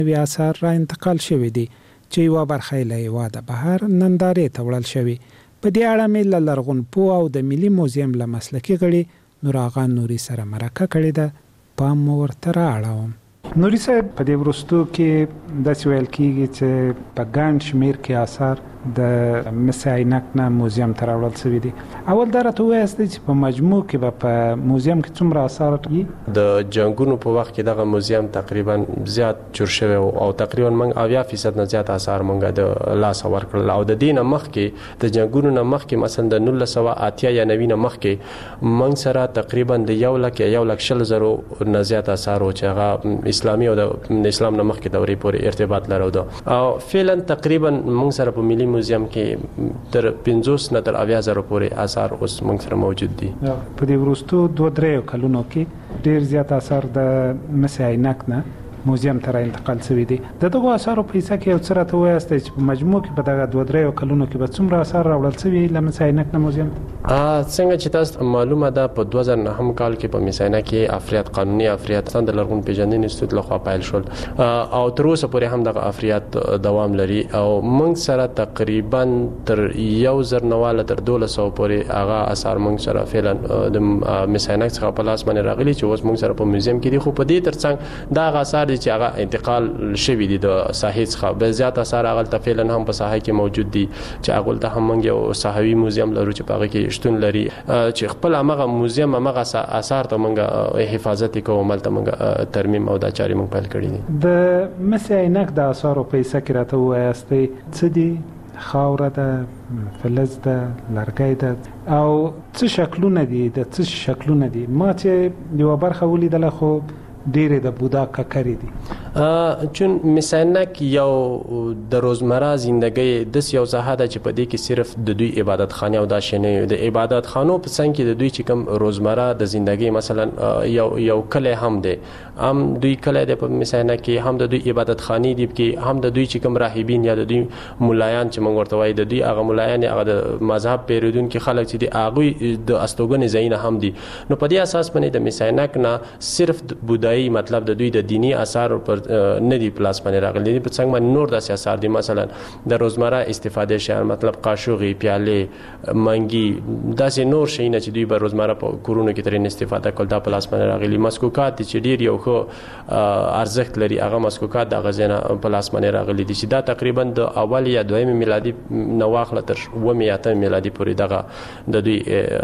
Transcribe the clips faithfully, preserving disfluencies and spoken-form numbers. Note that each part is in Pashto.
نوي آثار را انتقال شوي دي چې یوه برخه یې له هېواده بهر نندارې ته وړل شوي. په دې اړه مې له لرغونپوه او د ملي موزیم له مسلکي غړي نور آغا نوري سره مرکه کړې ده. پام مو ورته رااړوم. نوري صاحب، په دې وروستو کې داسې ویل کېږي چې په ګڼ شمېر کې آثار د مس عینک نه موزیم ته راوړل شوي دي. اول دا راته ووایاست چې په مجموع کې به په موزیم کې څومره آثار وي؟ د جنګونو په وخت کې دغه موزیم تقریبا زیات جوړ شوی او تقریبا موږ اویا فیصد نه زیات آثار موږ د لاسه ورکړل. او د دې نه مخکې د جنګونو نه مخکې مثلا د نولس سوه اتیا یا نوي نه مخکې موږ سره تقریبا د یو لک یا یو لک شل زرو نه زیات آثار و چې هغه اسلامي او د اسلام نه مخکې دورې پورې ارتباط لرلو. او فعلا تقریبا موږ سره په ملي موزیم کې تر پنځوس نه تر اویا زره پورې آثار اوس موږ سره موجود دي. په دې وروستو دوه درې کلونو کې ډېر زیات آثار د مس عینک نه موزیم ته را انتقال شوي دي. د دغو آثارو په حصه کې یو څه راته ووایاست چې په مجموع کې په دغه دوه درې کلونو کې به څومره آثار راوړل شوي له مس عینک نه موزیم ته؟ څنګه چې تاسو معلومه ده په دوه زره نهم کال کې په مس عینک کې افریات قانوني افریات د لرغون پیژندنې انسټیټیوټ لخوا پیل شول او تر اوسه پورې هم دغه افریات دوام لري. او موږ سره تقریبا تر یو زر نواله تر دولس سوه پورې هغه آثار موږ سره فعلا د مس عینک څخه په لاس باندې راغلي چې اوس موږ سره په موزیم کې دي. خو په دې ترڅنګ دا آثار چې هغه انتقال شوي دي د ساحې څخه به زیات آثار هغه ته فعلا هم په ساحه کې موجود دي چې هغه ته هم موږ یو ساحوي موزیم لرو چې په هغه کې شتون لري چې خپل هغه موزیم هغه آثار ته موږ حفاظت کوو، ملته موږ ترمیم او دا چارې موږ پیل کړي دي. د مس عینک د آثارو په حصه کې راته ووایاست څه دي؟ خاوره ده، فلز ده، لرګی ده او څه شکلونه دي؟ د څه شکلونه دي؟ ما چې یوه برخه ولیدله خو ډېرې د بودا ککرې دي. چون مس عینک یو د روزمره زندګۍ داسې یو ساحه ده چې په دې کې صرف د دوی عبادت خانې او دا شی د عبادت خانو په څنګ کې د دوی چې کوم روزمره د زندګۍ مثلا یو یو کلی هم دی، هم دوی کلی دی په مس عینک کې، هم د دوی عبادت خانې دي کې، هم د دوی چې کوم راهبین یا د دوی ملایان چې موږ ورته وایي د دوی هغه ملایان هغه د مذهب پیرودونکي خلک چې دي هغوی د استوګنې ځایونه هم دي. نو په دې اساس باندې د مس عینک نه صرف بودایي مطلب د دوی د دینی آثار پر نه دی پلاس باندې راغلي دي، په څنګه باندې نور داسې آثار دي مثلا د روزمره استفاده شیان مطلب قاشوغي، پیالې، منګي، داسې نور شیونه چې دوی به روزمره په کورونو کې ترې استفاده کول دا پلاس باندې راغلي. مسکوکات چې ډیر یو ښه ارزښت لري هغه مسکوکات د غزنه پلاس باندې راغلي دي چې دا تقریبا د اول یا دویم میلادي نه واخله تر اووم یا اتم میلادي پورې دغه د دوی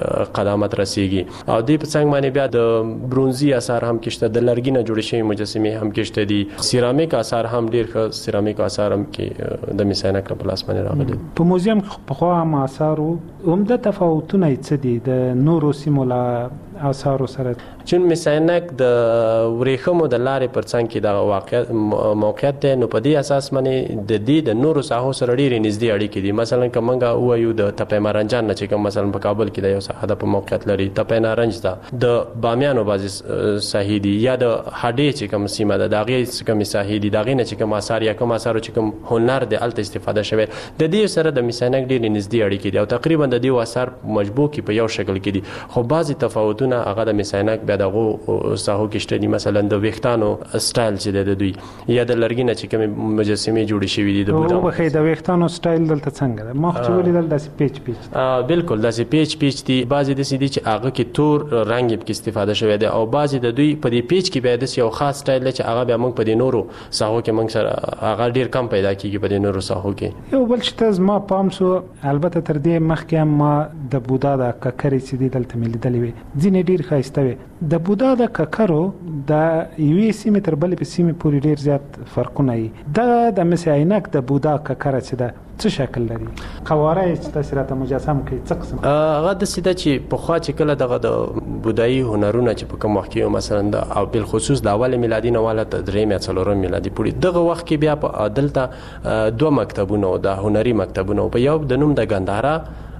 قدامت رسیږي. او دوی په څنګه باندې بیا د برونزي آثار هم کېشته، د لرګي نه جوړې شوي مجسمې هم کېشته دي، سیرامیک آثار هم ډیر ښه سیرامیک آثار هم کې د مس عینک په لاس باندې راغلي. په موزیم کې پخوا هم آثار وو، عمده تفاوتونه یې څه دي د نورو سیمو له آثارو سره؟ چون مس عینک د ورېښمو د لارې پر څنګ کې دغه واقعیت موقعیت دی، نو په دې اساس باندې د دې د نورو ساحو سره ډېرې نږدې اړیکې دي. مثلا که موږ ووایو د تپې مارنجان نه چې کوم مثلا په کابل کې د یو ساحه د په موقعیت لري، تپې نارنج ده، د بامیانو بعضې ساحې دي، یا د هډې چې کوم سیمه ده د هغې څه کومې ساحې دي، د هغې نه چې کوم آثار یا کوم آثارو چې کوم هنر دی هلته استفاده شوی د دې سره د مس عینک ډېرې نږدې اړیکې دي او تقریبا د دې آثار مجبور کې په یو شکل کې دي. خو بعضې تفاوتونه هغه د مس عینک بیا دغو ساحو کې شته دي، مثلا د ویښتانو سټایل چې دی د دوی یا د لرګي نه چې کومې مجسمې جوړې شوي دي د بودا. وبخښئ، د ویښتانو سټایل دلته څنګه ده؟ ما خو چې ولیدل داسې پیچ پیچ دي. بلکل داسې پیچ پیچ دي، بعضې داسې دي چې هغه کې تور رنګ یې پکې استفاده شوی دی او بعضې د دوی په دې پیچ کې بیا داسې یو خاص سټایل دی چې هغه بیا موږ په دې نورو ساحو کې موږ سره هغه ډېر کم پیدا کېږي په دې نورو ساحو کې. یو بل چې ته زما پام سو، البته تر دې مخکې هم ما د بودا د ککرې چې دي دلته مې لیدلې وې، ځینې ډېر ښایسته وې. د بودا د ککرو د یوې سیمې تر بلې په سیمې پورې ډېر زیات فرقونه وي. دا د مس عینک د بودا ککره چې ده څه شکل لري؟ قواره یې چې تاسې راته مجسم کوي څه قسم؟ هغه داسې ده چې پخوا چې کله دغه د بودایي هنرونه چې په کوم وخت کې مثلا د او بالخصوص د اول میلادي نه واله تر درېیم یا څلورم میلادي پورې دغه وخت کې بیا په دلته دوه مکتبونه او د هنري مکتبونه په یو د نوم د ګندهارا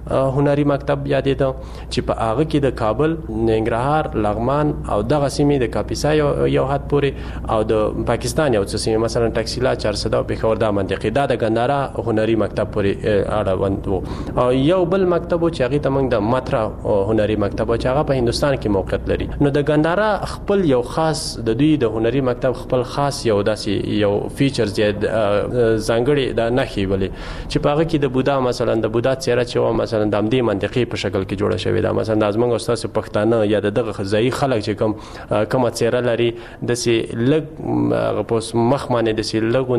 هنري مکتب یادېده چې په هغه کې د کابل، ننګرهار، لغمان او دغه سیمې د کاپیسا یو حد پورې او د پاکستان یو څه سیمې مثلا ټکسیلا، چارسده او پېښور دا منطقې دا د ګندهارا هنري مکتب پورې اړوند وو. او یو بل مکتب چې هغې ته موږ د ماترا هنري مکتب چې هغه په هندوستان کې موقعیت لري. نو د ګندهارا خپل یو خاص د دوی د هنري مکتب خپل خاص یو داسې یو فیچرز یا ځانګړې د نښې ولې چې په هغه کې د بودا مثلا د بودا څیره چې وه مثلا د همدې منطقې په شکل کې جوړه شوې ده. مثلا د زموږ او ستاسو پښتانه یا د دغه ځایي خلک چې کوم کومه څیره لري داسې لږ هغه په مخ باندې داسې لږ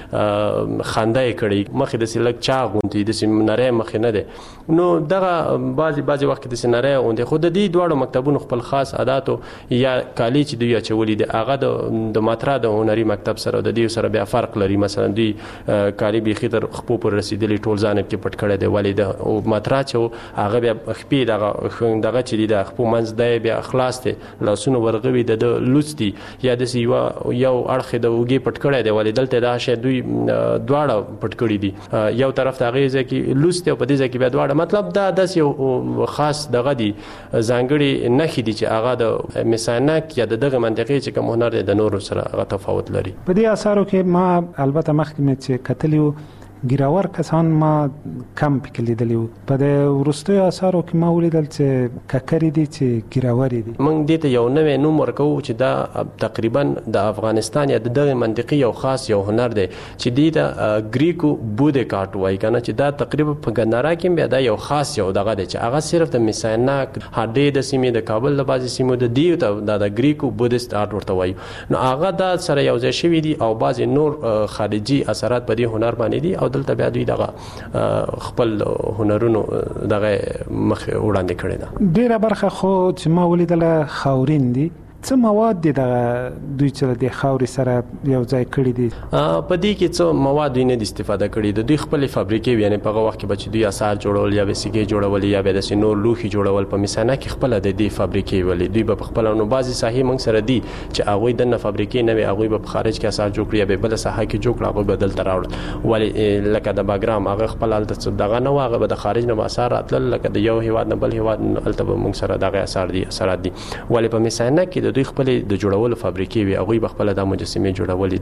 غوندې خنده یې کړې، مخ یې داسې لږ چاغ غوندې داسې نری مخ یې نه دی. نو دغه بعضې بعضې وخت کې داسې نری غوندې، خو د دې دواړو مکتبونو خپل خاص عاداتو یا کالي چې دوی اچولي دي هغه د ماترا د هنري مکتب سره د دې سره بیا فرق لري. مثلا دوی کالي بیخي تر خپو پر رسېدلي ټول ځان کې پټ کړی دی، ولې د ماترا چې هغه بیا خپې دغه دغه چې دي د خپو منځ دی بیا خلاص دی، لاسونه ورغوي د ده لوڅ دي یا داسې یوه یو اړخ د اوږې پټ کړی دی، ولې دلته دا شی دوی دواړه پټ کړي دي. یو طرف ته هغې ځای کې لوڅ دی او په دې ځای کې بیا دواړه، مطلب دا داسې یو خاص دغه دي ځانګړي نښې دي چې هغه د مساینک یا د دغه منطقې چې کوم هنر دی د نورو سره هغه تفاوت لري. په دې اثارو کې ما البته مخکې مې چې کتلي وو ګیراور کسان ما کم پکې لیدلي وو، په د وروستیو اثارو کې ما ولیدل چې ککرې دي چې ګیراورې دي. موږ دې ته یو نوی نوم ورکوو چې دا تقریبا د افغانستان یا د دغه منطقې یو خاص یو هنر دی چې دې ته ګریکو بودې کاټ وایي که نه، چې دا تقریبا په ګندهارا کې بیا دا یو خاص یو دغه دی چې هغه صرف د مساینک هډې د سیمې د کابل د بعضې سیمو د دې ته دا د ګریکو بودست آرټ ورته وایو. نو هغه دا سره یو ځای شوي دي او بعضې نور خارجي اثرات په دې هنر باندې دي او دلته بیا دوی دغه خپل هنرونو دغه مخ وړاندې کړی ده. ډیره برخه خو چې ما ولیدله خاورین دي، څه مواد دي دغه دوی چې د خاورې سره یو ځای کړي دي؟ په دې کې څه مواد دوی نه دي استفاده کړي، د دوی خپلې فابریکې وي، یعنې په هغه وخت کې به چې دوی اثار جوړول یا به سیګې جوړول یا به داسې نور لوښي جوړول په مساینه کې خپله د دې فابریکې ولې دوی به په خپله. نو بعضې ساحې موږ سره دي چې هغوی دننه فابریکې نه وي، هغوی به په خارج کې اثار جوړ کړي یا به بله ساحه کې جوړ کړي، هغوی به دلته راوړل. ولې لکه د باګرام هغه خپل هلته دغه نه و، هغه به د خارج نه به اثار راتلل، لکه د یو هېواد نه بل هېواد هلته به موږ سره دغه اثار دي اثرات دي. ولې په مساینه کې د دوی خپلې د جوړولو فابریکې وي، هغوی به خپله دا مجسمې جوړولې،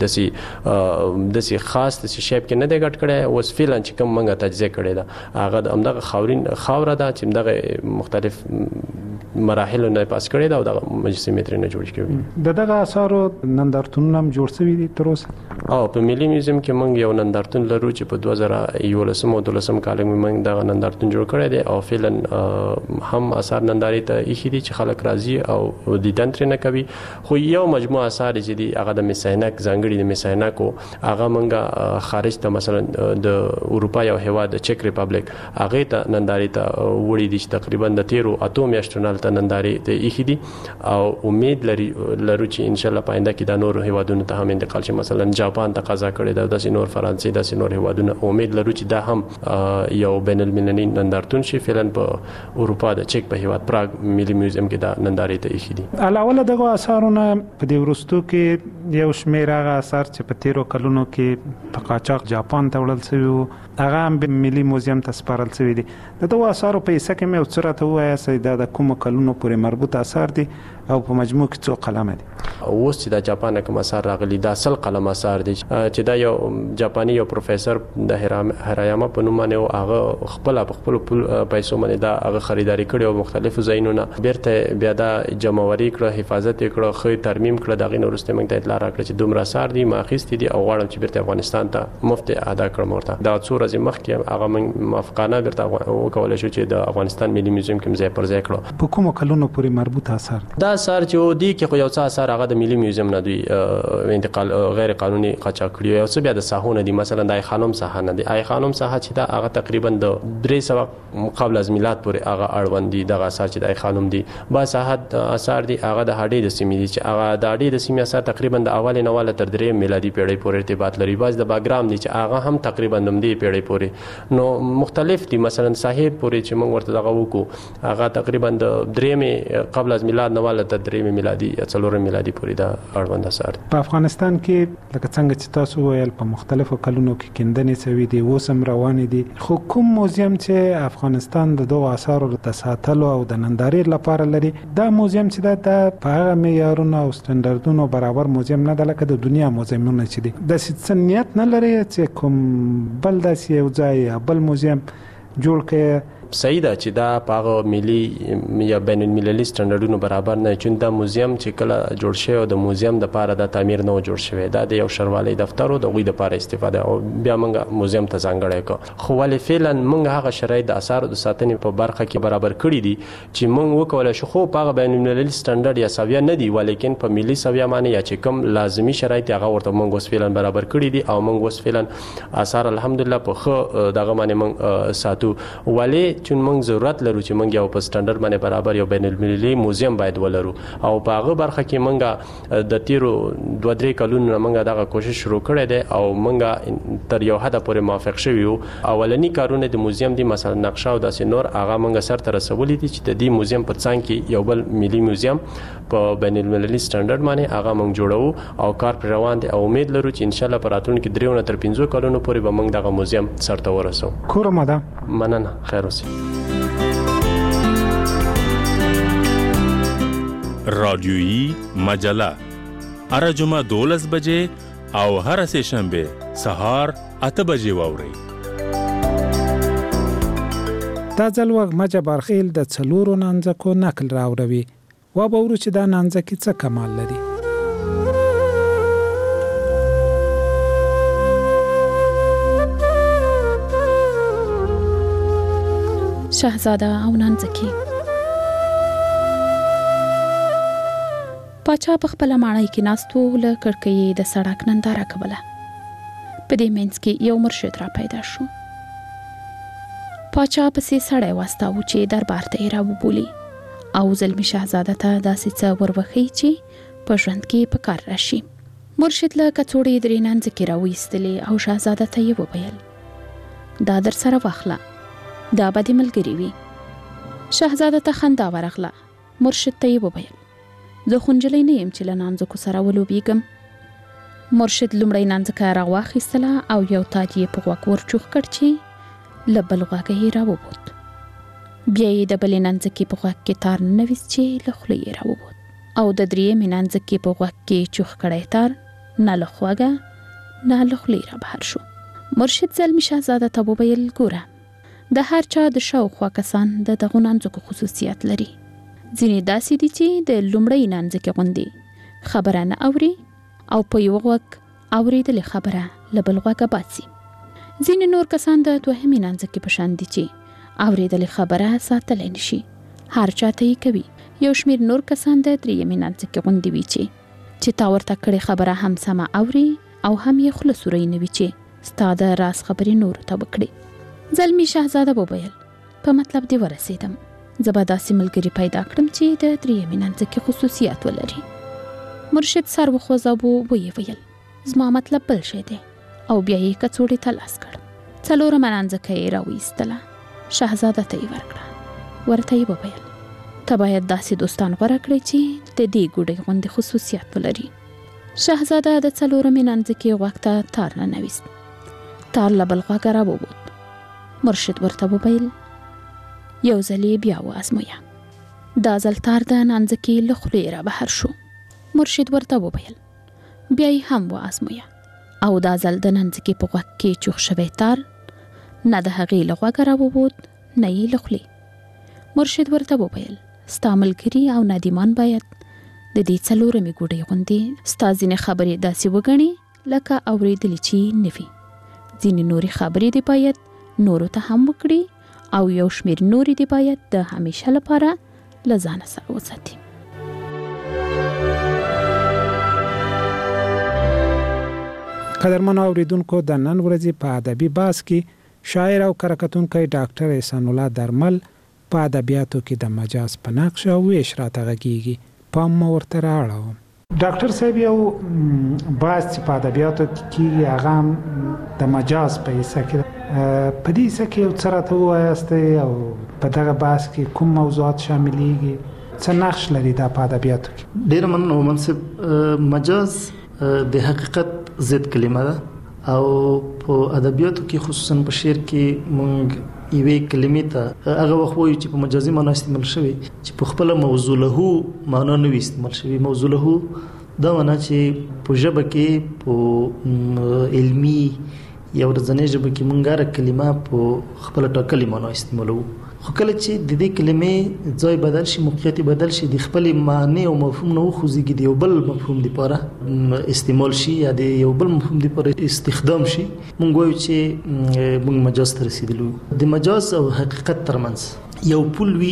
داسې داسې خاص داسې شیپ کې نه دی ګډ کړی. اوس فعلا چې کوم موږ تجزیه کړې ده هغه د همدغه خاورین خاوره ده چې همدغه مختلف مراحلو نه پاس کړې ده او دغه مجسمې ترې نه جوړې شوي. د دغه اثارو نندارتونونه هم جوړ شوي دي تر اوسه؟ او په ملي میوزیم کې موږ یو نندارتون لرو چې په دوه زره یولسم او دولسم کال کې موږ دغه نندارتون جوړ کړی دی او فعلا هم اثار نندارې ته ایښي دي چې خلک راځي او دیدن ترې نه کوي. خو یو مجموعه اثار چې دي هغه د مساینک ځانګړي د مساینکو هغه موږ خارج ته مثلا د اروپا یو هېواد د چک ریپبلیک هغې ته نندارې ته وړي دي چې تقریبا د تیرو اتو میاشتو نه هلته نندارې ته ایښي دي او امید لري لرو چې انشاءالله په آینده کې دا نورو هېوادونو ته هم انتقال شي. مثلا جاپان تقاضا کړې ده، داسې نور فرانسې، داسې نور هېوادونه، امید لرو چې دا هم یو بین المللي نندارتون شي. فعلا په اروپا د چک په هېواد پراګ ملي میوزیم کې دا نندارې ته ایښي دي. علاوه له دغو اثارونه په دې وروستو کې یو شمېر هغه اثار چې په تیرو کلونو کې په قاچاق جاپان ته وړل شوي وو هغه هم ملي موزیم ته سپارل شوي دي. د دغو اثارو په حصه کې مې یو څه راته ووایاست دا د کومو کلونو پورې مربوط اثار دي او په مجموع کې څو قلمه دي؟ اوس چې د جاپان نه کوم اثار راغلي دا سل قلم اثار دي چې دا یو جاپاني یو پروفیسور د هرایاما په نوم باندې هغه خپل په خپل پیسو باندې دا هغه خریداري کړي او مختلفو ځایونو نه بیرته بیا دا جمعوري کړه، حفاظت کړه، خو ترمیم کړه. دغه نو وروسته موږ ته اطلاع راکړه چې دومره اثار دي ما اخیستي دي او غواړم چې بیرته افغانستان ته مفت ادا کړم. ورته دا څو ورځې مخکې هغه موږ موافقانه بیرته وکولای شو چې د افغانستان ملي میوزیم کې ځای پر ځای کړو. په کومو کلونو پورې مربوط اثار دا اثار چې دی کې خو یو څه اثار هغه د ملي میوزیم نه دوی انتقال غیر قانوني قاچاق کړي، یو څه بیا د ساحونه دي. مثلا د آی خانم ساحه نه دی، آی خانم ساحه چې دا هغه تقریبا د درې سوه قبل از میلاد پورې هغه اړوند دي. دغه اثار چې د آی خانم دي با ساحه اثار دي هغه د هډې د سیمې دي چې هغه د هډې د سیمې اثار تقریبا د اول نه واله تر درې میلادي پیړۍ پورې ارتباط لري. باز د باګرام دي چې هغه هم تقریبا د دې پیړۍ پورې نو مختلف دي. مثلا صاحب پورې چې موږ ورته دغه وکړو هغه تقریبا د درېمې قبل از میلاد نه واله تر درې میلادي یا څلور میلادي پورې دا اړوند اثار. په افغانستان کې لکه څنګه چې تاسو ویل په مختلفو کلونو کې کیندنې شوې دي، اوس هم روانې دي، خو کوم موزیم چې افغانستان د دغو اثارو د ساتلو او د نندارې لپاره لري، دا موزیم چې دا د په هغه معیارونو او سټنډردونو برابر موزیم نه ده لکه د دنیا موزیمونه چې دي. د سنیت نه لري چې کوم بل داسې یو ځای بل موزیم جوړ کړي. صحیح ده چې دا په ملي یا بین المللي سټنډردونو برابر نه، چون دا موزیم چې کله جوړ شوی او د موزیم د لپاره د تعمیر نه جوړ شوی، دا د یو شروالي دفتر او د غوي د لپاره استفاده او بیا موږ موزیم ته ځانګړی کو. خو ولې فعلا موږ هغه شرایط د اثارو د ساتنې په برخه کې برابر کړی دي چې موږ وکولای شو. خو په بین المللي سټنډرد یا سویا نه دی، ولیکن په ملي سویا باندې یا چې کوم لازمی شرایط هغه ورته موږ اوس فعلا برابر کړی دي او موږ اوس فعلا اثار الحمدلله په خو دغه باندې موږ ساتو. ولې چون موږ ضرورت لرو چې موږ یو په سټنډرد باندې برابر یو بین المللي موزیم باید ولرو او په هغه برخه کې موږ د تیرو دوه درې کلونو موږ دغه کوشش شروع کړی دی او موږ تر یو حد پورې موافق شوی یو. اولنی کارونه د موزیم دی مثلا نقشه او داسې نور هغه موږ سره تر رسولې دي چې د دې موزیم په څنګ کې یو بل ملي موزیم په بین المللي سټنډرد باندې هغه موږ جوړو او کار پر روان دی او امید لرو چې ان شاء الله په راتلونکي درېو نه تر پنځو کلونو پورې به موږ دغه موزیم سره ورسو. کورم ده. مننه. خیر اوسئ. رادیویی مجله هر جمعه دولس بجې او هر سه شنبه سهار اته بجې واورئ. دا ځل وږمه برخیل د څلورو نانځکو نقل راوړوي و به ورو چې دا نانځکې څه کمال لري. شهزاده او نانځکې. پاچا په خپل ماڼۍ کې ناستو، له کړکۍ د سړک ننداره کوله. په دې منځ کې یو مرشد را پیدا شو. پاچا پسې سړی واستاوه چې دربار ته یې راوبولي او زلمي شهزاده ته داسې څه وروښيي چې په ژوند کې په کار راشي. مرشد له کڅوړې درې نانځکې راویستلې او شهزاده ته یې وویل دا در سره واخله، دا به دې ملګري وي. شهزاده ته خندا ورغله. مرشد ته یې وویل زه خو نجلۍ نه یم چې له نانځکو سره ولوبېږم. مرشد لومړی نانځکه راواخیستله او یو تاج یې په غوږ ورچوخ کړ چې له بل غوږه یې راووت. بیا یې د بلې نانځکې په غوږ کې تار ننویست چې له خولې یې راووت او د درېیمې نانځکې په غوږ کې چوخ کړی تار نه له غوږه نه له خولې را بهر شو. مرشد زلمي شهزاده ته وویل ګوره، د هر چا د شاوخوا کسان د دغو نانځکو خصوصیت لري. ځینې داسې دي چې د لومړۍ نانځکې غوندې خبره نه اوري او په یو غوږ اورېدلې خبره له بل غوږه باسي. ځینې نور کسان د دوهمې نانځکې په شان دي چې اورېدلې خبره ساتلی نشي، هر چاته یې کوي. یو شمېر نور کسان د درېیمې نانځکې غوندې وي چې چې تا ورته کړې خبره هم سمه اوري او هم یې خوله سوری نه وي چې ستا د راز خبرې نورو ته وکړي. زلمي شهزاده وویل په مطلب دې ورسېدم، زه به داسې ملګري پیدا کړم چې د درېیمې نانځکې خصوصیات ولري. مرشد سر وخوځاوه، ویې ویل زما مطلب بل شی دی او بیا یې کڅوړې ته لاس کړ. څلورمه نانځکه یې راویستله، شهزاده ته یې ورکړه. ورته یې وویل ته باید داسې دوستان غوره کړې چې د دې ګوډۍ غوندې خصوصیات ولري. شهزاده د څلورمې نانځکې غوږ ته تار ننویست. تار له بل غوږه راووت. مرشد ورته وویل یو ځلې بیا وازمویه. دا ځل تار د نانځکې له خولې را بهر شو. مرشد ورته وویل بیا یې هم وازمویه او دا ځل د نانځکې په غوږ کې چوخ شوی تار نه د هغې له غوږه راووت نه یې له خولې. مرشد ورته وویل ستا ملګري او نادیمان باید د دې څلورمې ګوډۍ غوندې ستا ځینې خبرې داسې وګڼي لکه اورېدلې چې نه وي. ځینې نورې خبرې دې باید نورو ته هم وکړي او یو شمیر نورې دې باید د همیشه لپاره له ځانه سره وساتي. قدرمنو اوریدونکو، د نن ورځې په ادبي بحث کې شاعر او کارکتونکی ډاکټر احسان الله درمل په ادبیاتو کې د مجاز په نقش او ویش راته غږیږي. پام مو ورته رااړوم. ډاکټر صاحب، یو بحث چې په ادبیاتو کې هغه د مجاز په حصه کې په دې حصه کې یو څه راته ووایاست او په دغه بحث کې کوم موضوعات شاملېږي څه نقش لري دا په ادبیاتو کې؟ ډېر مننه منصب. مجاز د حقیقت ضد کلمه ده او په ادبیاتو کې خصوصا په شعر کې مونږ یوې کلمې ته هغه وخت وایو چې په مجازي معنا استعمال شوی چې په خپل موضوع له معنا نه وي استعمال شوی. موضوع له دا معنا چې په ژبه کې په علمي یا ورځنۍ ژبه کې مونږ هر کلمه په خپل ټاکلې معنا استعمالوو. خو کله چې د دې کلمې ځای بدل شي، موقعیت بدل شي، د خپل معنی او مفهوم نه وخوځي د یو بل مفهوم لپاره استعمال شي یا د یو بل مفهوم لپاره استخدام شي، مونږ وایو چې مونږ مجاز ته رسیدلو. د مجاز او حقیقت ترمنځ یو پل وي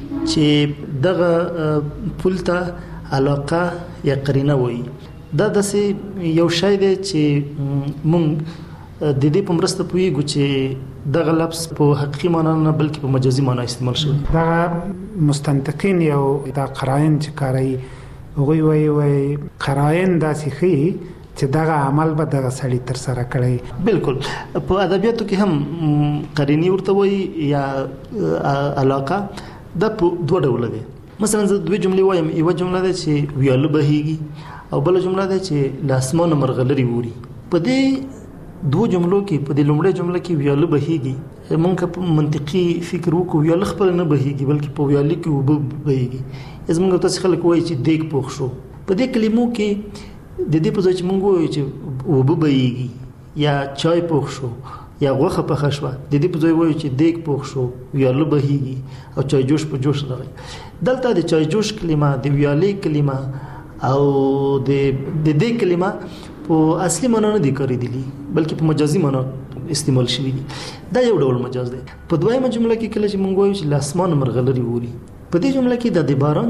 چې دغه پل ته علاقه یا قرینه وایي. دا داسې یو شی دی چې مونږ د دې په مرسته پوهیږو چې دغه لفظ په حقیقي معنا نه بلکې په مجازي معنا استعمال شوی. دا مستنطقین یو دا قراین چې کاروي هغوی وایي وایي قراین داسې ښیي چې دغه عمل به دغه سړي تر سره کړی. بالکل په ادبیاتو کې هم قرینې ورته وایي یا علاقه. دا په دوه ډوله دی. مثلا زه دوه جملې وایم، یوه جمله ده چې ویاله بهیږي او بله جمله ده چې له اسمانه مرغلرې اوري. په دې دوه جملو کې په دې لومړۍ جمله کې ویاله بهیږي، مونږ په منطقي فکر وکړو ویاله خپل نه بهیږي بلکې په ویاله کې اوبه بهیږي. زمونږ تاسو خلک وایي چې دیګ پوخ شو. په دې کلمو کې د دې په ځای چې مونږ وایو چې اوبه بهیږي یا چای پوخ شو یا غوښه پخه شوه، د دې په ځای وایو چې دیګ پوخ شو، ویاله بهیږي او چای جوش په جوش راغی. دلته د چای جوش کلمه، د ویالې کلمه او د دې کلمه په اصلي معنا نه دي کارېدلي بلکې په مجازي معنا استعمال شوي دي. دا یو ډول مجاز دی. په دویمه جمله کې کله چې مونږ وایو چې له اسمانه مرغلرې اوري، په دې جمله کې د باران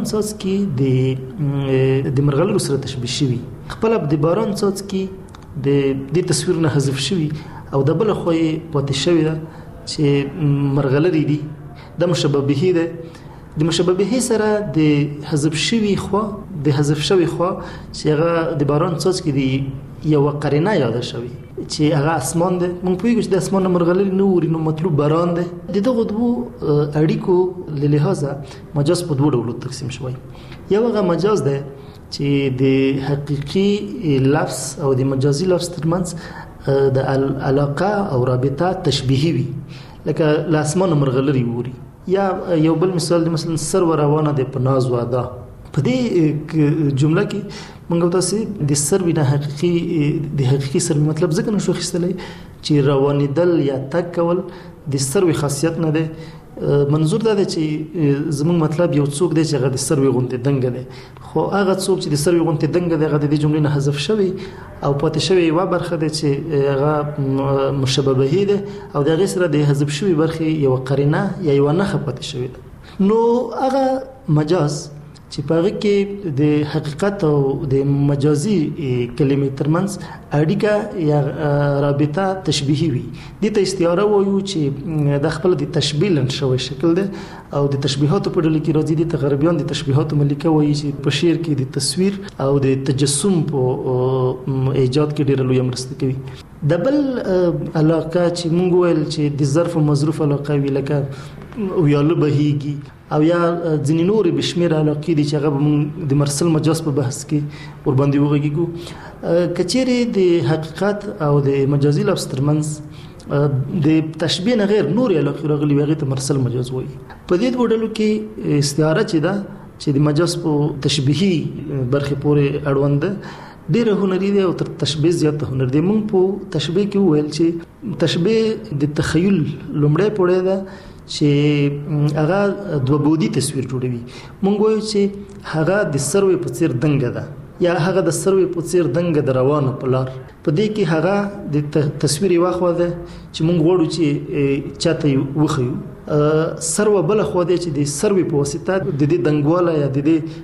څاڅکي د د مرغلرو سره تشبیه شوي. خپله د باران څاڅکي د دې تصویر نه حذف شوي او د بله خوا یې پاتې شوي ده چې مرغلرې دي. دا مشبه به ده. د مشبه به سره د حذف شوي خوا د حذف شوي خوا چې هغه د باران څاڅکي دی یو قرینه یاد شوی چې هغه اسمان دی. مونږ پوهیږو چې د اسمان مرغلرې نه اوري نو مطلوب باران دی. د دغه دوه اړیکو له لحاظه مجاز په دوه ډولو تقسیم شوی. یو هغه مجاز دی چې د حقیقي لفظ او د مجازي لفظ ترمنځ د علاقه او رابطه تشبیهي وي، لکه له اسمان مرغلرې اوري. یا یو بل مثال دی، مثلا سر و روانه دی په ناز واده. په دې جمله کې مونږ تاسو د سروي نه حقيقي د حقيقي سروي مطلب ځکه نشو خستلای چې روانېدل یا تک کول د سروي خاصیت نه ده. منظور دا دی چې زموږ مطلب یو څوک دی چې هغه د سروي غونډې دنګ دی، خو هغه څوک چې د سروي غونډې دنګ دی هغه د دې جملې نه حذف شوی او پاتې شوی یو برخه دی چې هغه مشبه به دی او د هغې سره د حذف شوی برخې یو قرینه یا یو نښه پاتې شوی ده. نو هغه مجاز چې په هغه کې د حقیقت او د مجازي کلمې ترمنځ اړیکه یا رابطه تشبیهي وي. دې ته استعاره وایو چې د خپل د تشبیه لن شوی شکل دی او د تشبیهاتو په ډله کې راځي. د غربیان د تشبیهاتو ملکه وایي چې په شعر کې د تصویر او د تجسم په ایجاد کې ډېره لویه مرسته کوي. د بل علاقه چې مونږ ویل چې د ظرف او مظروف علاقه وي، لکه ویاله بهیږي او یا ځینې نورې بشمیر علاقې دي چې هغه د مرسل مجاز په بحث کې ورباندې وغږیږو. که چیرې د حقیقت او د مجازي لفظ ترمنځ د تشبیه نه غیر نورې علاقې راغلي وي، هغې ته مرسل مجاز وایي. په دې دوه ډلو کې استعاره چې ده چې د مجاز په تشبیهي برخې پورې اړوند ده ډېره هنري دی او تر تشبیه زیاته هنر دی. موږ په تشبیه کې وویل چې تشبیه د تخیل لومړی پوړی ده چې هغه دوه بعدي تصویر جوړوي. مونږ وایو چې هغه د سروي په څیر دنګه ده یا هغه د سروي په څیر دنګه د روانو په لار. په دې کې هغه د تصویر یوه خوا ده چې مونږ غواړو چې چاته یې وښیو، سروه بله خوا ده چې د سروي په واسطه د دې دنګواله یا د دې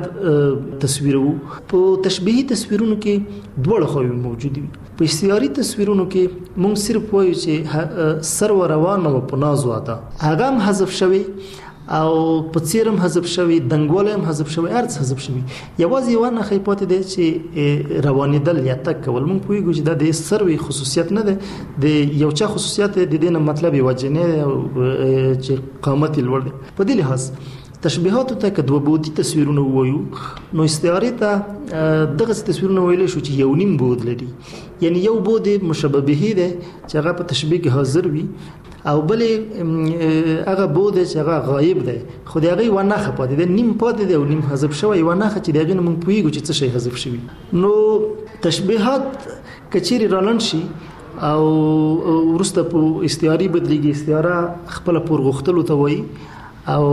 قد تصویرو. په تشبیهي تصویرونو کې دواړه خواوې موجودې وي. په استعاري تصویرونو کې مونږ صرف وایو چې سروه روانه و په ناز واده، هغه هم حذف شوی او په څیر هم حذف شوی، دنګواله هم حذف شوی، هر څه حذف شوی. یوازې یوه نښه پاتې دی چې روانېدل یا تګ کول. مونږ پوهېږو چې دا د سروي خصوصیت نه دی، د یو چا خصوصیت د دې نه مطلب یې وجه نه دی چې قامت یې لوړ دی. په دې لحاظ تشبیهات ته که دوه بعدي تصویرونه وایو نو استعاره ته دغه تصویرونه ویل شو چې یو نیم بود لري یعنی یو بود مشابه به ده چې هغه په تشبیه کې حاضر وي او بلې هغه بود چې هغه غایب ده خو د هغه ونه خپاتې ده نیم پاتې ده او نیم حذف شوی ونه چې دغه موږ پویګو چې څه شی حذف شوی نو تشبیهات کچيري رالند شي او ورسته په استعاری بدلیږي استعاره خپل پور غختلو ته وایي او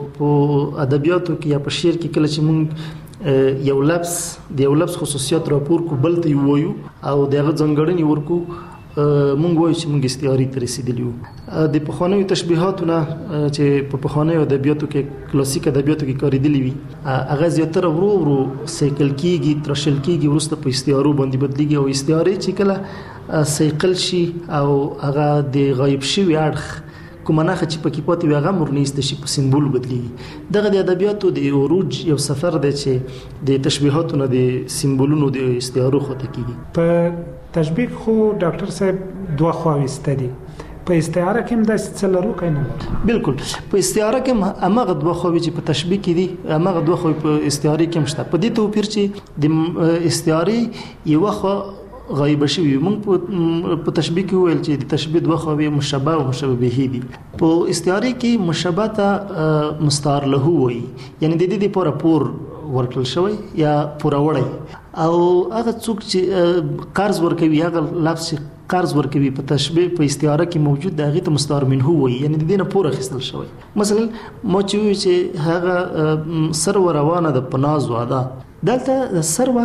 په ادبیاتو کې یا په شعر کې کله چې موږ یو لفظ د یو لفظ خصوصیات راپور کو بل ته وایو او دغه ځنګړنی ورکو مونږ وایو چې مونږ استعاری ته رسیدلی یو د پخوانیو تشبیهاتونه چې په پخوانیو ادبیاتو کې کلاسیک ادبیاتو کې کاریدلی وي هغه زیاتره ورو ورو سیکل کیږي ترشل کیږي ورسته په استعارو باندې بدلیږي او استعاره چې کله سیکل شي او هغه د غایب شوی اړخ کومناخه چې پکې پاتې وي هغه مرنيست شي په سمبول بدلیږي دغه د ادبیاتو د اوروج یو سفر دی چې د تشبیهاتونو د سمبولونو د استعارو خطه کیږي په تشبیه خو ډاکټر صاحب دوه خواوسته دي په استعاره کې هم د څلورو کینه بالکل په استعاره کې امغه دوه خواوي چې په تشبیه کې دي امغه دوه خواوي په استعاره کې مشته په دې توپیر چې د استعاره یو خو غایب شوی موږ په تشبیه کې ویل چې د تشبیه دوه خواوې مشابه او مشابه به دي په استعاره کې مشابه ته مستعار له وي یعنی د دې لپاره پور ورکل شوی یا پوره وړي او هغه څوک چې قرض ورکوي هغه لفظ قرض ورکوي په تشبیه په استعاره کې موجود د هغه ته مستعار منه وي یعنی د دې نه پوره خستل شوی مثلا مو چې چې هغه سر روانه د پناز واده دلته سر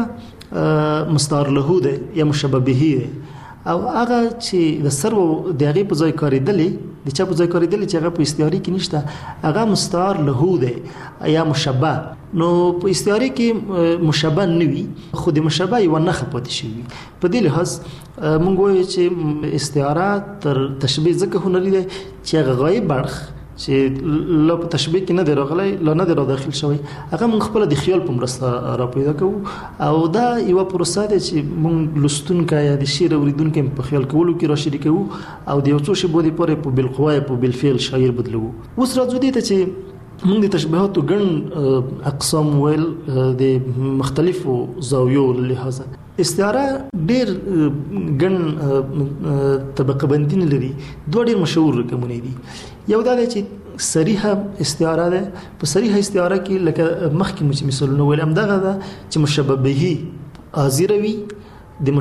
مستعار له ده یا مشابه به ده او هغه چې د سر د هغه په ځای کاریدلې د چا په ځای کاریدلې چې هغه په استعاره کې نشته هغه مستعار له ده یا مشابه نو په استعاره کې مشابه نوي خو د مشابه یو نه خپاتې شي په دې لحاظ مونږ وایو چې استعاره تر تشبیه ځکه هنري ده چې هغه غایب برخ چې لا په تشبیه کې نه دی راغلی لا نه دی را داخل شوی هغه موږ خپل د خیال په مرسته را پیدا کوو او دا یو پروسه ده چې موږ لستونکو یا د شعر اوریدونکو په خیال کولو کې را شریکو او د یو څه شی بودی پرې په بالقوا په بالفعل شاعر بدلو اوس راځو دي ته چې موږ د تشبیهاتو ګڼ اقسام ویل د مختلفو زاویو له لحاظه استعاره ډېر ګڼ طبقه بندي لري دوه ډېر مشهور رقمونه دي یو دا چې صریحه استعاره ده په صریحه استعاره کې لکه مخکې مې مثالونه ویل هم دغه ده چې مشابه به حاضروي د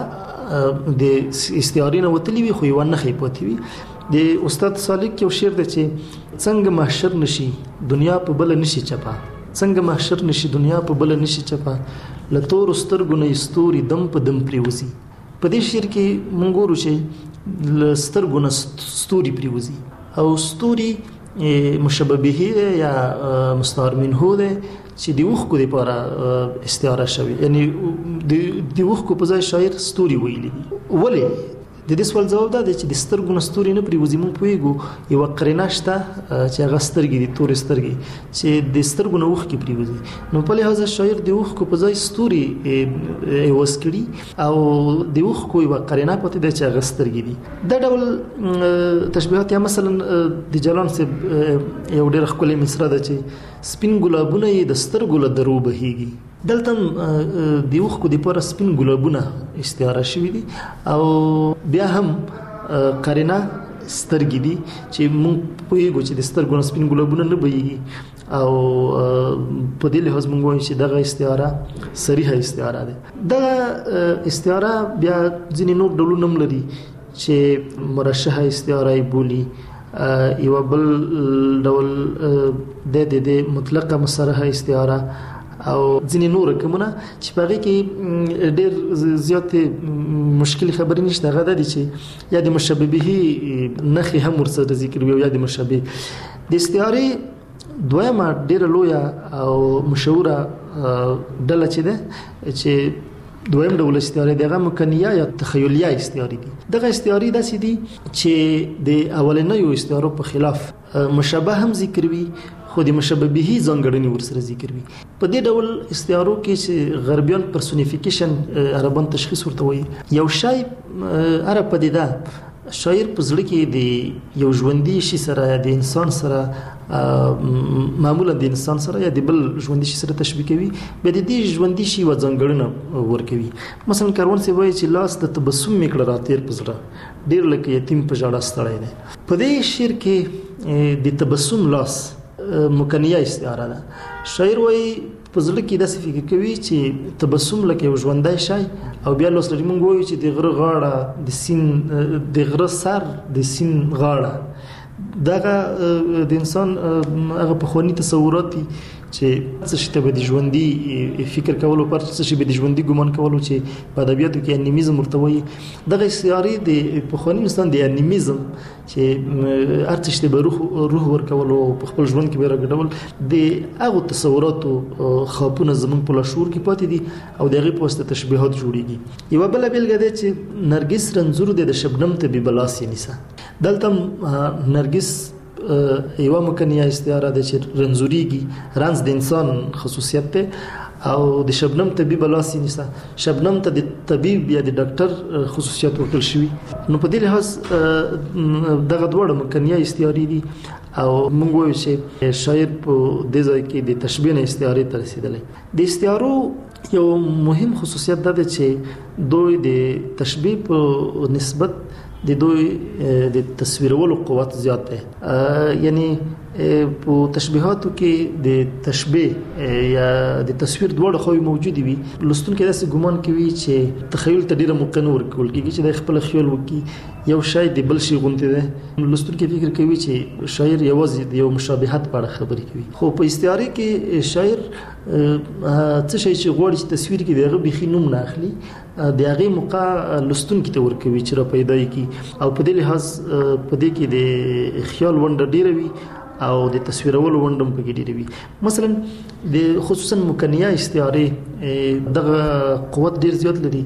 مشابه د استعارې نه وتلی وي خو یو نه خې پاتې وي د استاد سالک یو شعر ده چې څنګه محشر نشي دنیا په بل نشي چپا څنګه محشر نشي دنیا په بل نشي چپا لتور سترګو نه استوري دم په دم پریوزي په دې شعر کې مونږ ورو چې سترګو نه ستوري پریوزي او ستوري مشابه به یا مستعار منه ده چې د وښکو لپاره استعاره شوی یعنی د وښکو په ځای شاعر ستوري ویلي ولې د دې سوال جواب دا دی چې د سترګو نه ستوري نه پریوزي مونږ پوهیږو یو قرینه شته چې هغه سترګې دي تورې سترګې چې د سترګو نه وښکې پریوزي نو په لحاظ شاعر د وښکو په ځای ستوري عوض کړي او د وښکو یو قرینه پاتې ده چې هغه سترګې دي دا ډول تشبیهات یا مثلا د جلان صاحب یو ډېر ښکلی مصره ده چې سپین ګلابونه یې د سترګو له درو بهیږي دلته د وښکو لپاره سپین ګلابونه استعاره شوي دي او بیا هم قرینه سترګې دي چې موږ پوهیږو چې د سترګو نه سپین ګلابونه نه بهیږي او په دې لحاظ موږ وایو چې دغه استعاره صریحه استعاره ده دغه استعاره بیا ځینې نور ډولونه هم لري چې مرشحه استعاره یې بولي یو بل ډول د د مطلقه مصرحه استعاره او ځینې نور کومه چې په هغه کې ډېر زیات مشکل خبرې نشته هغه د چې یا د مشابه به نخي هم ورسره ذکر وي یا د مشابه د استعاره دویمه ډېر لویه او مشهوره ډله چې ده چې دویم ډول استعاره دغه مکنیه یا تخیلیه استعاره دي دغه استعاره داسې دي چې د اولنیو استعارو په خلاف مشابه هم ذکر وي خو د مشابه به ځانګړنې ورسره ذکر وي په دې ډول استعارو کې چې غربیان پرسونیفیکیشن عربان تشخیص ورته وایي یو شی عرب پدیده شاعر په زړه کې د یو ژوندي شي سره د انسان سره معمولا د انسان سره یا د بل ژوندي شي سره تشبیه کوي، بیا د دې ژوندي شي و ځانګړنه ورکوي. مثلا کاروان سی وایي چې لاس د تبسم میکړه راتیر په زړه ډېر لکه یتیم په ژړا ستړی دی. په دې شعر کې د تبسم لاس مکنیه استعاره ده. شاعر وایي په زړه کې داسې فکر کوي چې تبسم لکه یو ژوندی شی او بیا لوس لري مونږ وایو چې د غره غاړه د سین د غره سر د سین غاړه دغه د انسان هغه پخواني تصورات دي چې څه شي ته به د ژوندي فکر کولو پر څه شي به د ژوندي ګمان کولو چې په ادبیاتو کې انیمیزم ورته وایي. دغه استعارې د پخواني انسان د انیمیزم چې هر څه شي به روح روح ورکولو په خپل ژوند کې به راګډول د هغو تصوراتو خوابونه زموږ په لاشعور کې پاتې دي او د هغې په واسطه تشبیهات جوړېږي. یوه بله بېلګه دی چې نرګس رنځور دی د شبنم طبیبه لاس یې نیسه. دلته نرګس یوه مکنیه استعاره ده چې رنځورېږي، رنځ د انسان خصوصیت دی او د شبنم طبیبه لاس یې نیسه. شبنم ته د طبیب یا د ډاکټر خصوصیت ورکړل شوي. نو په دې لحاظ دغه دواړه مکنیه استعارې دي او موږ وایو چې شاعر په دې ځای کې د تشبیه نه استعارې ته رسېدلی. د استعارو یو مهم خصوصیت دا ده چې دوی د تشبیه په نسبت د دوی د تصویرولو قوت زیات دی. یعنی په تشبیهاتو کې د تشبیه یا د تصویر دواړه خوی موجود وي. لوستونکي داسې ګمان کوي چې تخیل ته ډیره موقع نه ورکول کېږي چې د خپل خیال وکړي یو شی د بل شي غونډه ده. لوستونکي فکر کوي چې شاعر یوازې د یو مشابهت په اړه خبرې کوي، خو په استعاره کې شاعر څه شي چې غواړي چې تصویر کې دغه بيخي نوم نه اخلي د هغې موقع لوستونکي ته ورکوي چې را پیدا کړي او په دې لحاظ په دې کې د خیال ونډه ډیره وي او د تصویرولو ونډه هم پکې ډیره وي. مثلا د خصوصا مکنیه استعارې دغه قوت ډیر زیات لري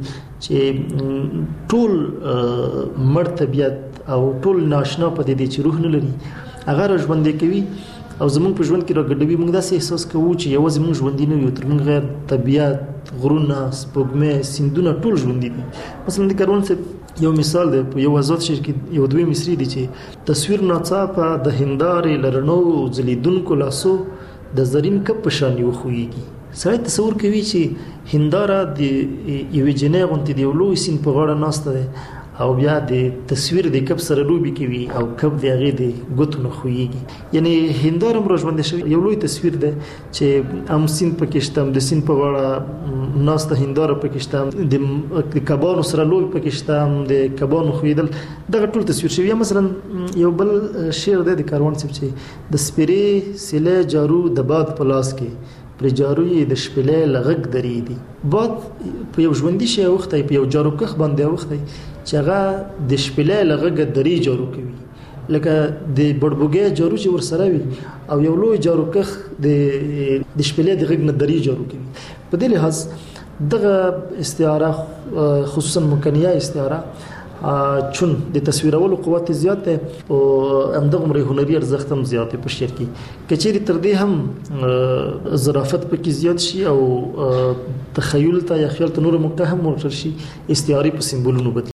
چې ټول مړ طبیعت او ټول ناشنا په دې چې روح نه لري هغه را ژوندی کوي او زمونږ په ژوند کې راګډوي. موږ داسې احساس کوو چې یوازې موږ ژوندي نه یو، تر موږ غیر طبیعت، غرونه، سپوږمۍ، سیندونه ټول ژوندي دي. مثلا د کاروان صاحب یو مثال دی په یو آزاد شعر کې یو دوی مصري دي چې تصویر ناڅاپه د هندارې لرنو ځلیدونکو لاسو د زرین کپ په شان وخویږي. سړی تصور کوي چې هنداره د یوې جنۍ غوندې د یو لوی سیند په غاړه ناسته دی او بیا د تصویر د کپ سره لوبي کوي او کپ د هغې د ګوتو نه خویږي. یعنی هنداره هم راژوندی شوی یو لوی تصویر دی چې هم سیند پکې شته، هم د سیند په غاړه ناسته هنداره پکې شته، د کبانو سره لوبي پکې شته، هم د کبانو خویدل، دغه ټول تصویر شوی. یا مثلا یو بل شعر دی د کاروان صاحب چې د سپیرې سیلې جارو د باد په لاس کې پر جاروی د شپلې لغږ درې دي. باد په یو ژوندي شی وخت په یو جارو کخ باندې وخت چې هغه د شپلې لغږ درې جارو کوي، لکه د بړبوګې جارو چې ور سره وي او یو لوی جارو کخ د د شپلې د غږ نه درې جارو کوي. په دې لحاظ دغه استعاره خصوصا مکنیه استعاره چون د تصویرولو قوت زیات دی او همدغه عمر هنري ارزښت هم زیات په شعر کې. کچېرې تر دې هم ظرافت پکې زیات شي او تخیل ته یا خیال ته نور موقع هم ورشي، استعارې په سمبولونو بدل